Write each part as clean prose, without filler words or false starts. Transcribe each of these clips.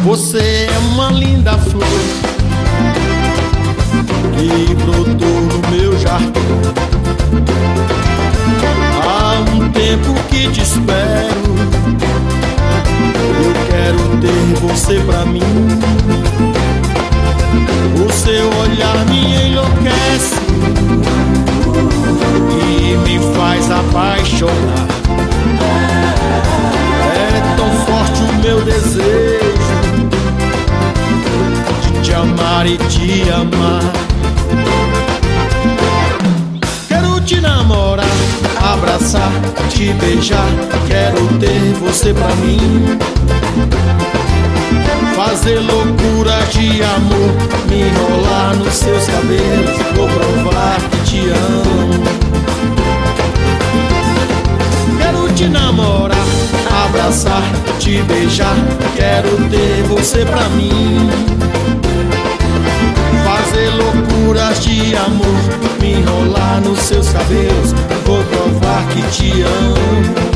Você é uma linda flor que brotou no meu jardim. Há um tempo que te espero, eu quero ter você pra mim. O seu olhar me enlouquece e me faz apaixonar. É tão forte o meu desejo de te amar e te amar. Quero te namorar, abraçar, te beijar. Quero ter você pra mim. Fazer loucuras de amor, me enrolar nos seus cabelos. Vou provar que te amo. Quero te namorar, abraçar, te beijar. Quero ter você pra mim. Fazer loucuras de amor, me enrolar nos seus cabelos. Vou provar que te amo.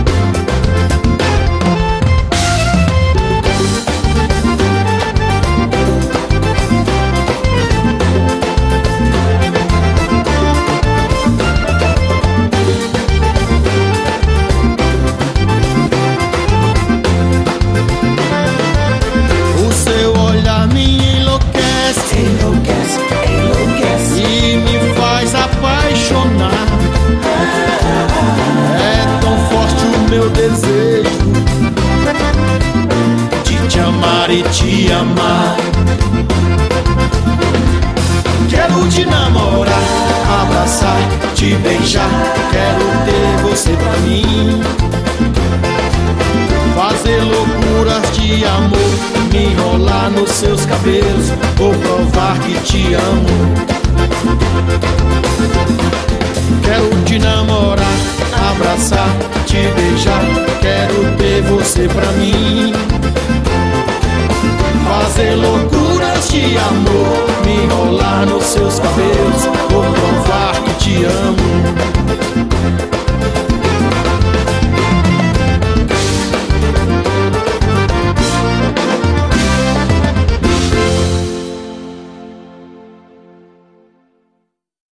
E me faz apaixonar. É tão forte o meu desejo de te amar e te amar. Quero te namorar, abraçar, te beijar. Quero ter você pra mim. Fazer loucuras de amor, me enrolar nos seus cabelos. Vou provar que te amo. Quero te namorar, abraçar, te beijar. Quero ter você pra mim. Fazer loucuras de amor, me enrolar nos seus cabelos. Vou provar que te